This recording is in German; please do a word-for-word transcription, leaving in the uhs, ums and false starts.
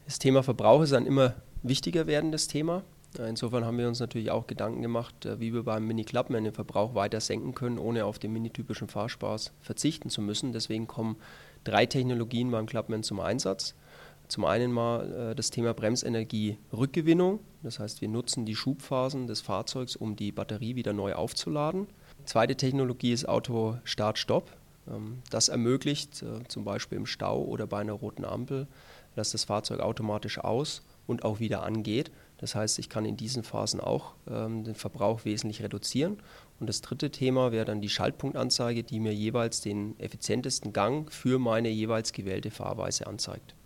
Das Thema Verbrauch ist ein immer wichtiger werdendes Thema. Insofern haben wir uns natürlich auch Gedanken gemacht, wie wir beim Mini Clubman den Verbrauch weiter senken können, ohne auf den minitypischen Fahrspaß verzichten zu müssen. Deswegen kommen drei Technologien beim Clubman zum Einsatz. Zum einen mal das Thema Bremsenergie-Rückgewinnung. Das heißt, wir nutzen die Schubphasen des Fahrzeugs, um die Batterie wieder neu aufzuladen. Zweite Technologie ist Auto-Start-Stopp. Das ermöglicht zum Beispiel im Stau oder bei einer roten Ampel, dass das Fahrzeug automatisch aus und auch wieder angeht. Das heißt, ich kann in diesen Phasen auch ähm, den Verbrauch wesentlich reduzieren. Und das dritte Thema wäre dann die Schaltpunktanzeige, die mir jeweils den effizientesten Gang für meine jeweils gewählte Fahrweise anzeigt.